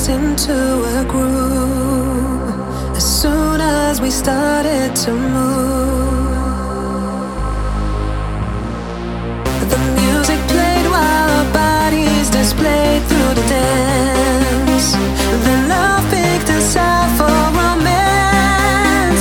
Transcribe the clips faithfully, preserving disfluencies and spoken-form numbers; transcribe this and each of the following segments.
us into a groove. As soon as we started to move, the music played while our bodies displayed through the dance. Then love picked us out for romance.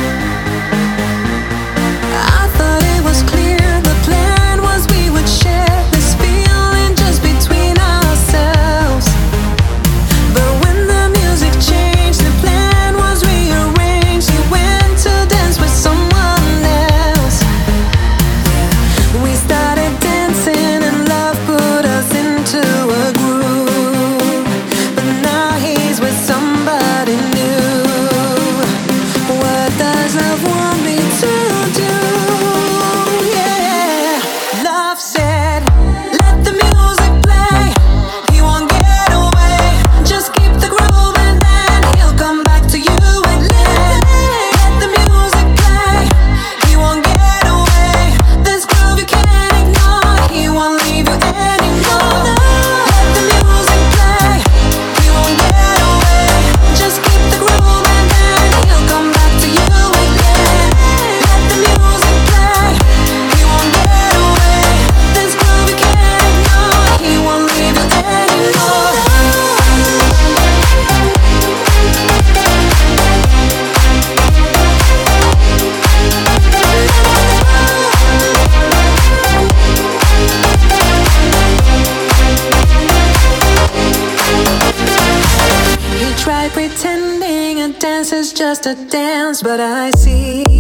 I thought it was clear the plan was we would share this feeling just between ourselves. But when the music changed, the plan was rearranged. He went to dance with someone else. We started dancing and love put us into a groove. But now he's with somebody new. What does love want me to do? Yeah, love said, let the music play. He won't get away. Just keep the groove and then he'll come back to you again. Let the music play. He won't get away. This groove you can't ignore. He won't leave you anymore. Let the music play. He won't get away. Just keep the groove and then he'll come back to you again. Let the music play. He won't get away. This groove you can't ignore. He won't leave you anymore. He tried pretending a dance is just a dance, but I see